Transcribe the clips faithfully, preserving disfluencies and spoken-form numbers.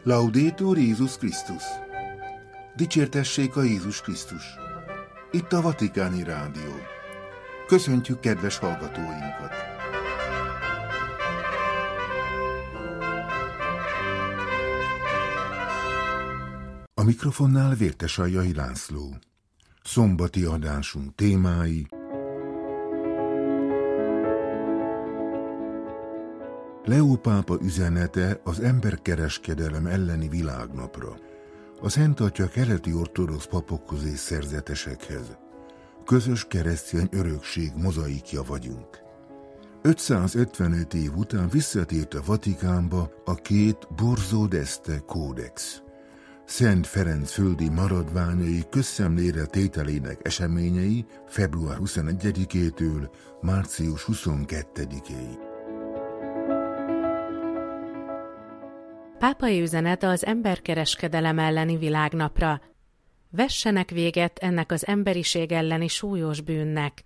Laudetur Jézus Krisztus! Dicsértessék a Jézus Krisztus! Itt a Vatikáni Rádió. Köszöntjük kedves hallgatóinkat! A mikrofonnál Vértesajjai László. Szombati adásunk témái: Leó pápa üzenete az emberkereskedelem elleni világnapra, a Szent Atya keleti ortodox papokhoz és szerzetesekhez. Közös keresztény örökség mozaikja vagyunk. ötszázötvenöt év után visszatért a Vatikánba a két Borzo d'Este kódex. Szent Ferenc földi maradványai közszemlére tételének eseményei február huszonegyedikétől március huszonkettedikéig. Pápai üzenet az emberkereskedelem elleni világnapra. Vessenek véget ennek az emberiség elleni súlyos bűnnek.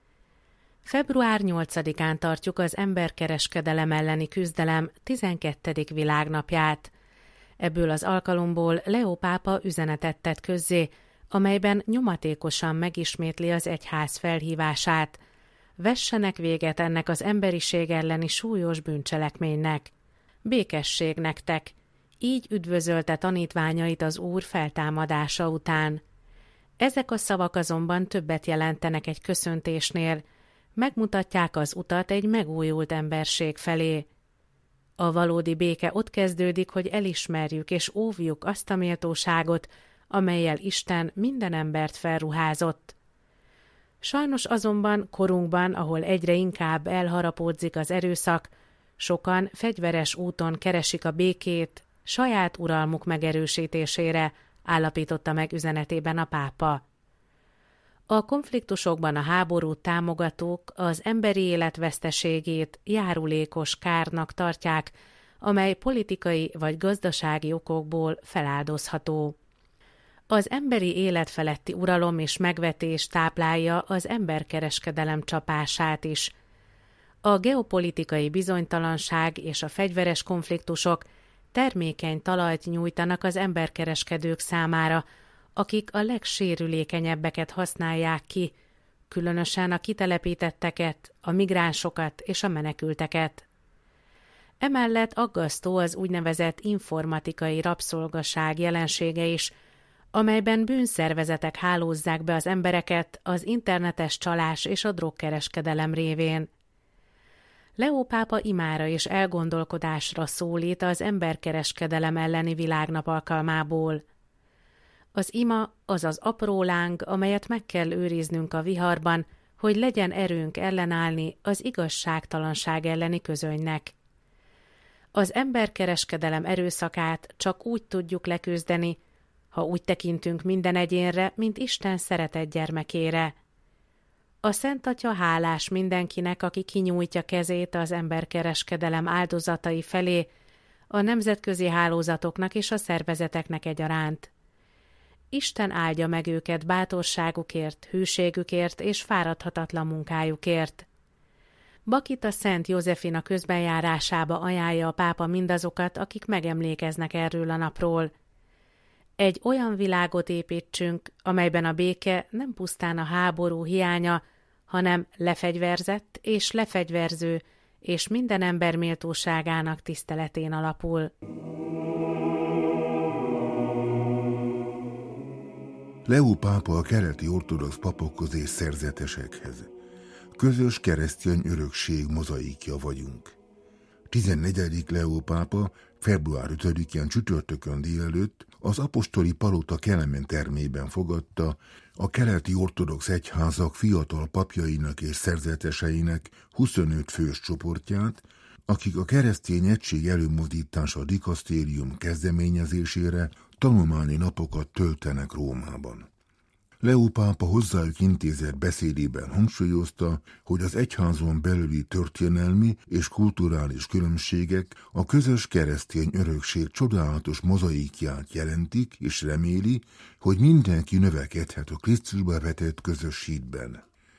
február nyolcadikán tartjuk az emberkereskedelem elleni küzdelem tizenkettedik világnapját. Ebből az alkalomból Leó pápa üzenetet tett közzé, amelyben nyomatékosan megismétli az egyház felhívását. Vessenek véget ennek az emberiség elleni súlyos bűncselekménynek. Békesség nektek! Így üdvözölte tanítványait az Úr feltámadása után. Ezek a szavak azonban többet jelentenek egy köszöntésnél, megmutatják az utat egy megújult emberség felé. A valódi béke ott kezdődik, hogy elismerjük és óvjuk azt a méltóságot, amellyel Isten minden embert felruházott. Sajnos azonban korunkban, ahol egyre inkább elharapódzik az erőszak, sokan fegyveres úton keresik a békét saját uralmuk megerősítésére, állapította meg üzenetében a pápa. A konfliktusokban a háborút támogatók az emberi élet veszteségét járulékos kárnak tartják, amely politikai vagy gazdasági okokból feláldozható. Az emberi élet feletti uralom és megvetés táplálja az emberkereskedelem csapását is. A geopolitikai bizonytalanság és a fegyveres konfliktusok termékeny talajt nyújtanak az emberkereskedők számára, akik a legsérülékenyebbeket használják ki, különösen a kitelepítetteket, a migránsokat és a menekülteket. Emellett aggasztó az úgynevezett informatikai rabszolgaság jelensége is, amelyben bűnszervezetek hálózzák be az embereket az internetes csalás és a drogkereskedelem révén. Leó pápa imára és elgondolkodásra szólít az emberkereskedelem elleni világnap alkalmából. Az ima az az apró láng, amelyet meg kell őriznünk a viharban, hogy legyen erőnk ellenállni az igazságtalanság elleni közönynek. Az emberkereskedelem erőszakát csak úgy tudjuk leküzdeni, ha úgy tekintünk minden egyénre, mint Isten szeretett gyermekére. A Szent Atya hálás mindenkinek, aki kinyújtja kezét az emberkereskedelem áldozatai felé, a nemzetközi hálózatoknak és a szervezeteknek egyaránt. Isten áldja meg őket bátorságukért, hűségükért és fáradhatatlan munkájukért. Bakita Szent Józsefina közbenjárásába ajánlja a pápa mindazokat, akik megemlékeznek erről a napról. Egy olyan világot építsünk, amelyben a béke nem pusztán a háború hiánya, hanem lefegyverzett és lefegyverző, és minden ember méltóságának tiszteletén alapul. Leó pápa a keleti ortodox papokhoz és szerzetesekhez. Közös keresztény örökség mozaikja vagyunk. tizennegyedik Leó pápa február ötödikén csütörtökön délelőtt az apostoli palota Kelemen termében fogadta a keleti ortodox egyházak fiatal papjainak és szerzeteseinek huszonöt fős csoportját, akik a keresztény egység előmozdítása dikasztérium kezdeményezésére tanulmányi napokat töltenek Rómában. Leó pápa hozzájuk intézett beszédében hangsúlyozta, hogy az egyházon belüli történelmi és kulturális különbségek a közös keresztény örökség csodálatos mozaikját jelentik, és reméli, hogy mindenki növekedhet a Krisztusba vetett közös hídben.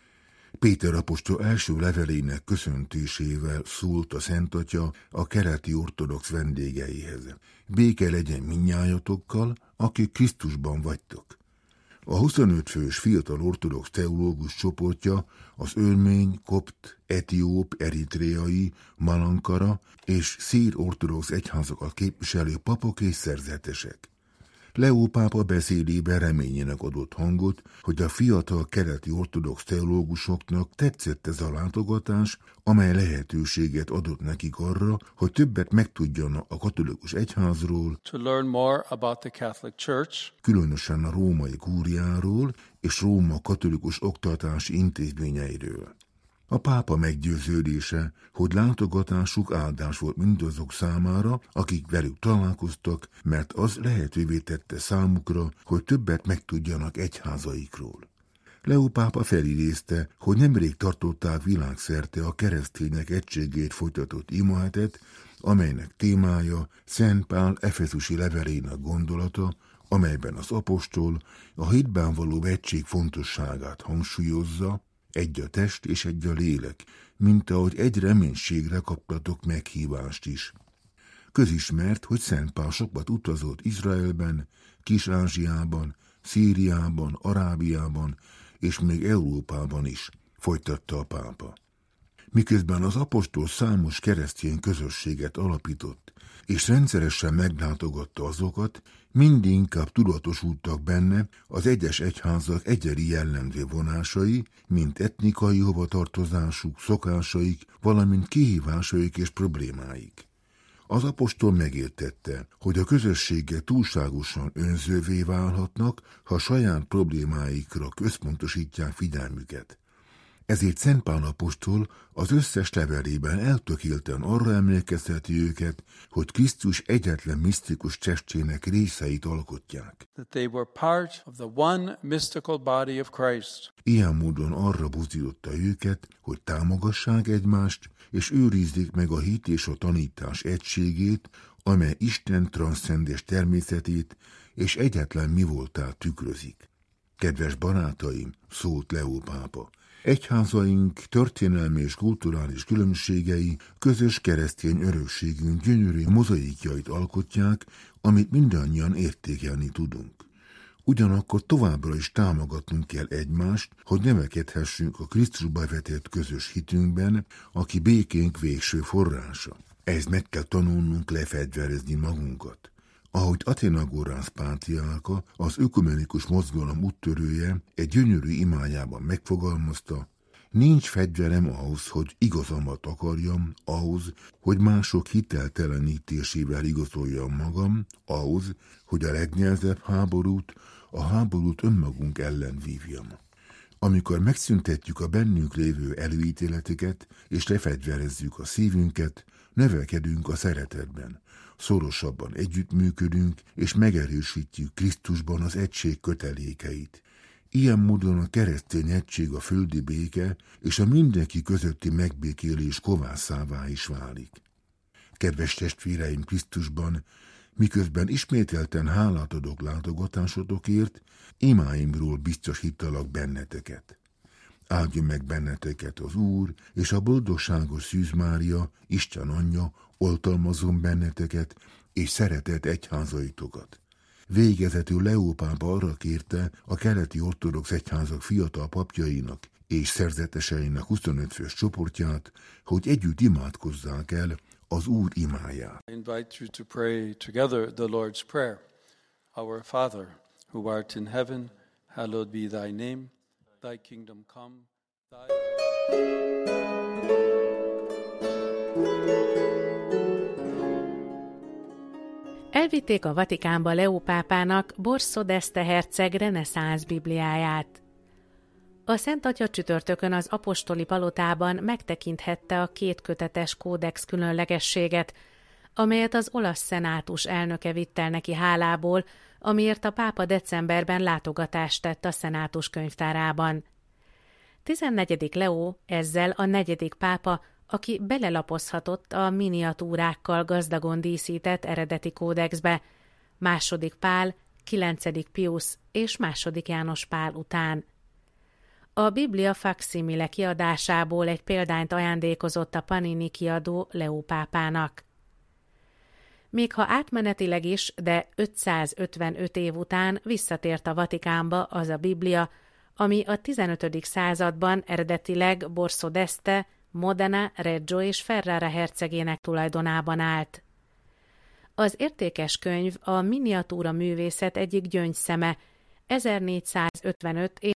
Péter apostol első levelének köszöntésével szólt a Szent Atya a keleti ortodox vendégeihez. Béke legyen mindnyájatokkal, akik Krisztusban vagytok. A huszonöt fős fiatal ortodox teológus csoportja az örmény, kopt, etióp, eritreai, malankara és szír ortodox egyházakat képviselő papok és szerzetesek. Leó pápa beszédében reményének adott hangot, hogy a fiatal keleti ortodox teológusoknak tetszett ez a látogatás, amely lehetőséget adott nekik arra, hogy többet megtudjanak a katolikus egyházról, to learn more about the Catholic Church, különösen a római kúriáról és Róma katolikus oktatási intézményeiről. A pápa meggyőződése, hogy látogatásuk áldás volt mindazok számára, akik velük találkoztak, mert az lehetővé tette számukra, hogy többet megtudjanak egyházaikról. Leó pápa felidézte, hogy nemrég tartották világszerte a keresztények egységét folytatott imahetet, amelynek témája Szent Pál efezusi levelének gondolata, amelyben az apostol a hitben való egység fontosságát hangsúlyozza, egy a test és egy a lélek, mint ahogy egy reménységre kaptatok meghívást is. Közismert, hogy Szent Pál sokat utazott Izraelben, Kis-Ázsiában, Szíriában, Arábiában és még Európában is, folytatta a pápa. Miközben az apostol számos keresztény közösséget alapított, és rendszeresen meglátogatta azokat, mindig inkább tudatosultak benne az egyes egyházak egyedi jellemző vonásai, mint etnikai hovatartozásuk, szokásaik, valamint kihívásaik és problémáik. Az apostol megértette, hogy a közösségek túlságosan önzővé válhatnak, ha saját problémáikra központosítják figyelmüket. Ezért Szent Pál apostol az összes levelében eltökélten arra emlékezteti őket, hogy Krisztus egyetlen misztikus testének részeit alkotják. that they were part of the one mystical body of Christ. Ilyen módon arra buzdította őket, hogy támogassák egymást, és őrizzék meg a hit és a tanítás egységét, amely Isten transzcendens természetét és egyetlen mi voltát tükrözik. Kedves barátaim, szólt Leó pápa, egyházaink történelmi és kulturális különbségei közös keresztény örökségünk gyönyörű mozaikjait alkotják, amit mindannyian értékelni tudunk. Ugyanakkor továbbra is támogatnunk kell egymást, hogy növekedhessünk a Krisztusba vetett közös hitünkben, aki békénk végső forrása. Ez meg kell tanulnunk lefegyverezni magunkat. Ahogy Athenagorász pátriárka, az ökumenikus mozgalom úttörője egy gyönyörű imájában megfogalmazta, nincs fegyverem ahhoz, hogy igazamat akarjam, ahhoz, hogy mások hiteltelenítésével igazoljam magam, ahhoz, hogy a legnehezebb háborút, a háborút önmagunk ellen vívjam. Amikor megszüntetjük a bennünk lévő előítéleteket, és lefegyverezzük a szívünket, növekedünk a szeretetben. Szorosabban együttműködünk, és megerősítjük Krisztusban az egység kötelékeit. Ilyen módon a keresztény egység a földi béke és a mindenki közötti megbékélés kovászává is válik. Kedves testvéreim Krisztusban, miközben ismételten hálát adok látogatásotokért, imáimról biztosítalak benneteket. Áldjon meg benneteket az Úr, és a boldogságos Szűz Mária, Isten anyja, oltalmazom benneteket, és szeretett egyházaitokat. Végezetül Leó pápa arra kérte a keleti ortodox egyházak fiatal papjainak és szerzeteseinek huszonöt fős csoportját, hogy együtt imádkozzák el az Úr imáját. I invite you to pray together the Lord's Prayer. Our Father, who art in heaven, hallowed be thy name. Thy kingdom come, thy... Elvitték a Vatikánba Leó pápának Borso d'Este herceg reneszánsz bibliáját. A Szent Atya csütörtökön az apostoli palotában megtekinthette a kétkötetes kódex különlegességet, amelyet az olasz szenátus elnöke vitt el neki hálából, amiért a pápa decemberben látogatást tett a szenátus könyvtárában. tizennegyedik Leó ezzel a negyedik pápa, aki belelapozhatott a miniatúrákkal gazdagon díszített eredeti kódexbe, második Pál, kilencedik Piusz és második János Pál után. A Biblia faksimile kiadásából egy példányt ajándékozott a Panini kiadó Leó pápának. Még ha átmenetileg is, de ötszázötvenöt év után visszatért a Vatikánba az a Biblia, ami a tizenötödik században eredetileg Borso d'Este, Modena, Reggio és Ferrara hercegének tulajdonában állt. Az értékes könyv a miniatúra művészet egyik gyöngyszeme, ezernégyszázötvenöt és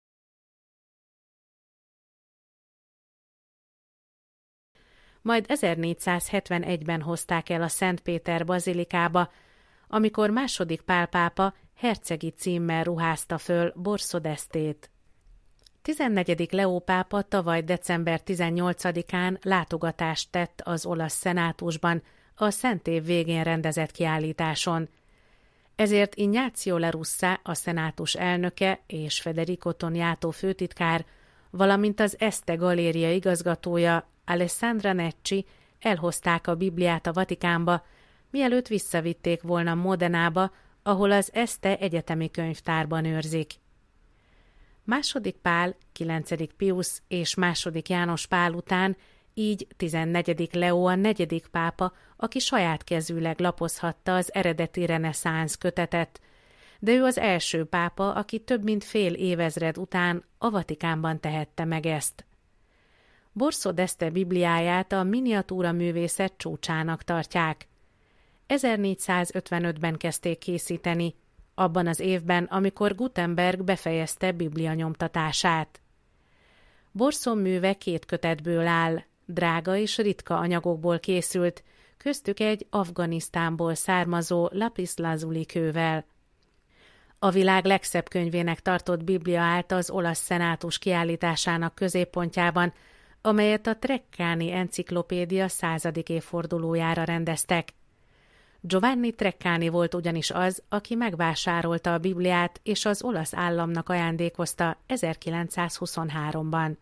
majd ezernégyszázhetvenegyben hozták el a Szent Péter bazilikába, amikor második Pál pápa hercegi címmel ruházta föl Borso d'Estét. tizennegyedik Leó pápa tavaly december tizennyolcadikán látogatást tett az olasz szenátusban a Szent Év végén rendezett kiállításon. Ezért Ignacio La Russa, a szenátus elnöke, és Federico Toniato főtitkár, valamint az Este galéria igazgatója, Alessandra Necci elhozták a Bibliát a Vatikánba, mielőtt visszavitték volna Modenába, ahol az Este egyetemi könyvtárban őrzik. Második Pál, kilencedik Piusz és második János Pál után így tizennegyedik Leó a negyedik pápa, aki saját kezűleg lapozhatta az eredeti reneszánsz kötetet, de ő az első pápa, aki több mint fél évezred után a Vatikánban tehette meg ezt. Borso d'Este Bibliáját a miniatúra művészet csúcsának tartják. ezernégyszázötvenötben kezdték készíteni, abban az évben, amikor Gutenberg befejezte Biblia nyomtatását. Borso műve két kötetből áll, drága és ritka anyagokból készült, köztük egy Afganisztánból származó lapis lazuli kővel. A világ legszebb könyvének tartott Biblia állt az olasz szenátus kiállításának középpontjában, amelyet a Treccani enciklopédia századik évfordulójára rendeztek. Giovanni Treccani volt ugyanis az, aki megvásárolta a Bibliát és az olasz államnak ajándékozta ezerkilencszázhuszonháromban.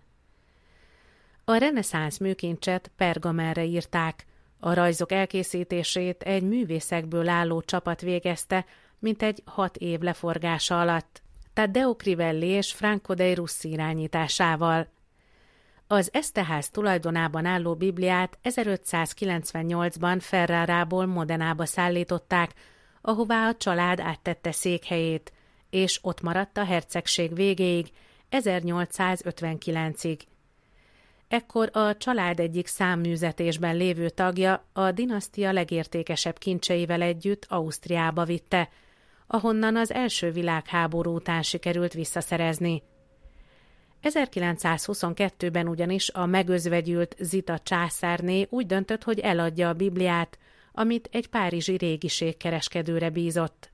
A reneszánsz műkincset pergamenre írták, a rajzok elkészítését egy művészekből álló csapat végezte, mintegy hat év leforgása alatt, Taddeo Crivelli és Franco dei Russi irányításával. Az Eszteház tulajdonában álló Bibliát ezerötszázkilencvennyolcban Ferrarából Modenába szállították, ahová a család áttette székhelyét, és ott maradt a hercegség végéig, ezernyolcszázötvenkilencig. Ekkor a család egyik számműzetésben lévő tagja a dinasztia legértékesebb kincseivel együtt Ausztriába vitte, ahonnan az első világháború után sikerült visszaszerezni. ezerkilencszázhuszonkettőben ugyanis a megözvegyült Zita császárné úgy döntött, hogy eladja a Bibliát, amit egy párizsi régiségkereskedőre bízott.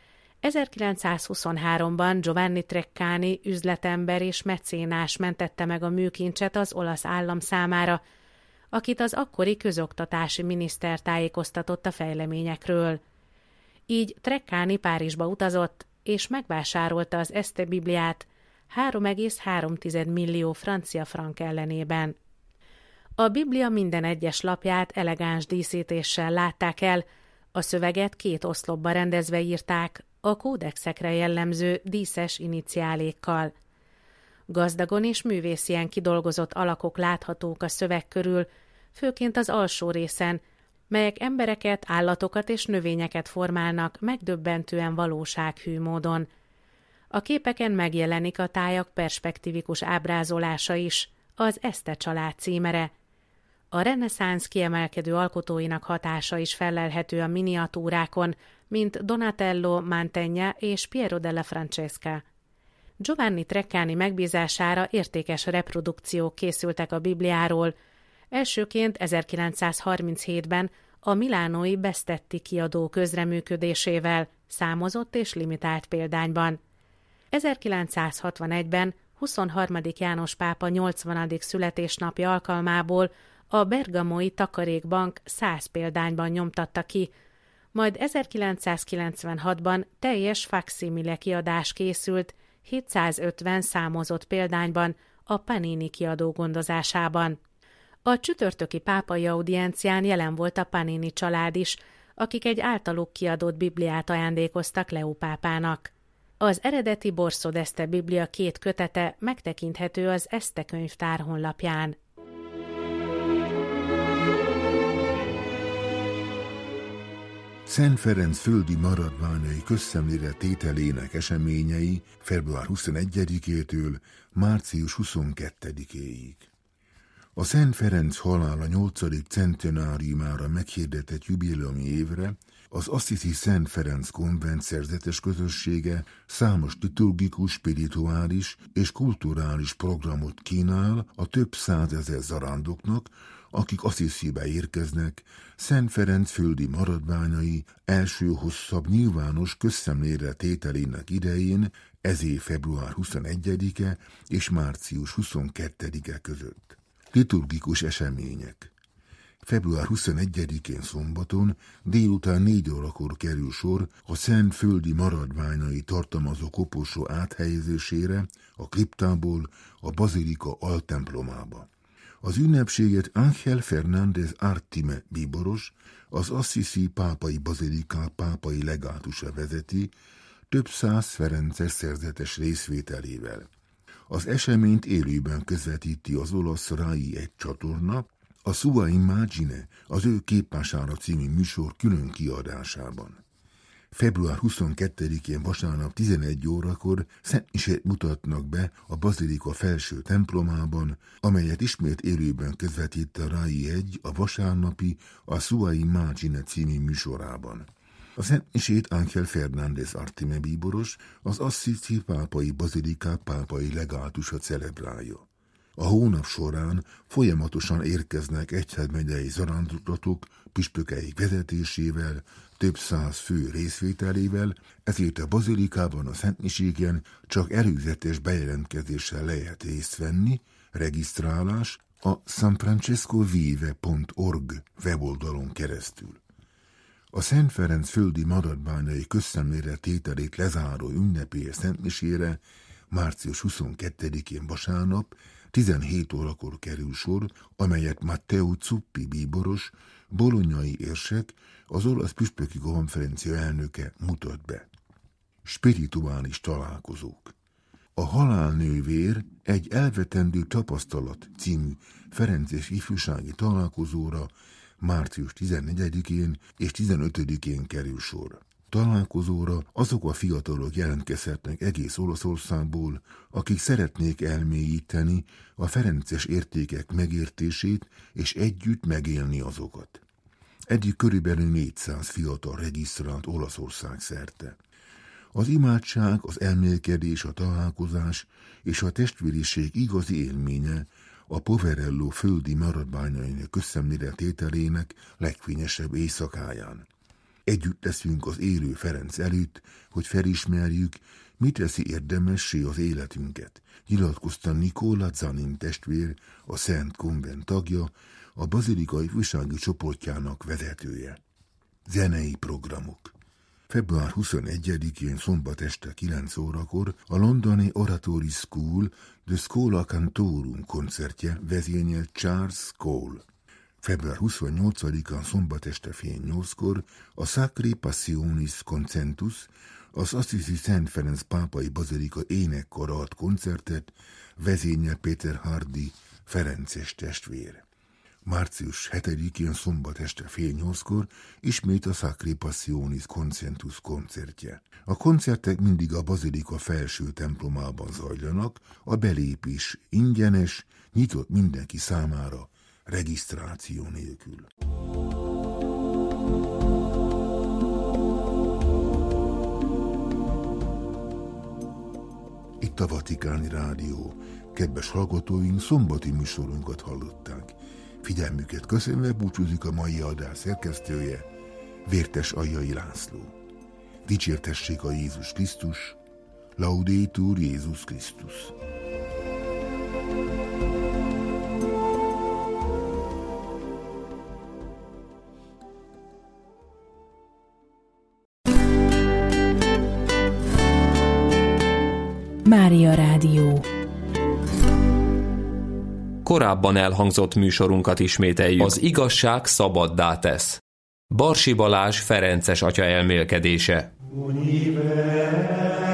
ezerkilencszázhuszonháromban Giovanni Treccani üzletember és mecénás mentette meg a műkincset az olasz állam számára, akit az akkori közoktatási miniszter tájékoztatott a fejleményekről. Így Treccani Párizsba utazott, és megvásárolta az Este Bibliát három egész három millió francia frank ellenében. A Biblia minden egyes lapját elegáns díszítéssel látták el, a szöveget két oszlopba rendezve írták, a kódexekre jellemző díszes iniciálékkal. Gazdagon és művészien kidolgozott alakok láthatók a szöveg körül, főként az alsó részen, melyek embereket, állatokat és növényeket formálnak megdöbbentően valósághű módon. A képeken megjelenik a tájak perspektívikus ábrázolása is, az Este család címere. A reneszánsz kiemelkedő alkotóinak hatása is fellelhető a miniatúrákon, mint Donatello, Mantegna és Piero della Francesca. Giovanni Treccani megbízására értékes reprodukciók készültek a Bibliáról, elsőként ezerkilencszázharminchétben a milánói Bestetti kiadó közreműködésével, számozott és limitált példányban. ezerkilencszázhatvanegyben huszonharmadik János pápa nyolcvanadik születésnapja alkalmából a bergamói Takarékbank száz példányban nyomtatta ki, majd ezerkilencszázkilencvenhatban teljes faksimile kiadás készült hétszázötven számozott példányban a Panini kiadó gondozásában. A csütörtöki pápai audiencián jelen volt a Panini család is, akik egy általuk kiadott Bibliát ajándékoztak Leó pápának. Az eredeti Borsod Eszter Biblia két kötete megtekinthető az Eszte könyvtár honlapján. Szent Ferenc földi maradványai közszemlére tételének eseményei február huszonegyedikétől március huszonkettedikéig. A Szent Ferenc halála nyolcadik centenáriumára meghirdetett jubileumi évre az Assisi Szent Ferenc konvent szerzetes közössége számos liturgikus, spirituális és kulturális programot kínál a több százezer zarándoknak, akik Assisibe érkeznek, Szent Ferenc földi maradványai első hosszabb nyilvános közszemlére tételének idején, ez év február huszonegyedike és március huszonkettedike között. Liturgikus események. február huszonegyedikén szombaton délután négy órakor kerül sor a szent földi maradványai tartalmazó koporsó áthelyezésére a kriptából a bazilika altemplomába. Az ünnepséget Ángel Fernández Artime bíboros, az Assisi pápai bazilika pápai legátusa vezeti, több száz ferences szerzetes részvételével. Az eseményt élőben közvetíti az olasz Rai egy csatorna, a Sua Immagine, az ő képmására című műsor külön kiadásában. február huszonkettedikén vasárnap tizenegy órakor szentmisét mutatnak be a bazilika felső templomában, amelyet ismét élőben közvetít a Rai egy a vasárnapi a Sua Immagine című műsorában. A szentmisét Ángel Fernández Artime bíboros, az Assisi pápai bazilika pápai legátusa celebrálja. A hónap során folyamatosan érkeznek egyházmegyei zarándoklatok püspökeik vezetésével, több száz fő részvételével, ezért a bazilikában a szentmiségen csak előzetes bejelentkezéssel lehet részt venni, regisztrálás a san francesco vive pont org weboldalon keresztül. A Szent Ferenc földi maradványai közszemlére tételét lezáró ünnepélyes szentmisére március huszonkettedikén vasárnap tizenhét órakor kerül sor, amelyet Matteo Zuppi bíboros, bolonyai érsek, az olasz püspöki konferencia elnöke mutat be. Spirituális találkozók. A halálnővér egy elvetendő tapasztalat című ferences ifjúsági találkozóra március tizennegyedikén és tizenötödikén kerül sor. Találkozóra azok a fiatalok jelentkezhetnek egész Olaszországból, akik szeretnék elmélyíteni a ferences értékek megértését és együtt megélni azokat. Eddig körülbelül négyszáz fiatal regisztrált Olaszország szerte. Az imádság, az elmélkedés, a találkozás és a testvériség igazi élménye a Poverello földi maradványainak közszemlére tételének legfényesebb éjszakáján. Együtt leszünk az élő Ferenc előtt, hogy felismerjük, mit teszi érdemessé az életünket, nyilatkozta Nicola Zanin testvér, a Szent Konvent tagja, a bazilikai ifjúsági csoportjának vezetője. Zenei programok. február huszonegyedikén szombat este kilenc órakor a londoni Oratory School The Schola Cantorum koncertje vezényelt Charles Cole. február huszonnyolcadikán szombat este fél nyolckor a Sacri Passionis Concentus, az Assisi Szent Ferenc pápai bazilika énekkara ad koncertet, vezényel Péter Hardy, ferences testvér. március hetedikén szombat este fél nyolckor ismét a Sacri Passionis Concentus koncertje. A koncertek mindig a bazilika felső templomában zajlanak, a belépés ingyenes, nyitott mindenki számára, regisztráció nélkül. Itt a Vatikáni Rádió. Kedves hallgatóink, szombati műsorunkat hallották. Figyelmüket köszönve búcsúzik a mai adás szerkesztője, Vértes Aljai László. Dicsértessék a Jézus Krisztus, Laudetur Jézus Krisztus. Mária Rádió. Korábban elhangzott műsorunkat ismételjük. Az igazság szabaddá tesz. Barsi Balázs ferences atya elmélkedése. Univer.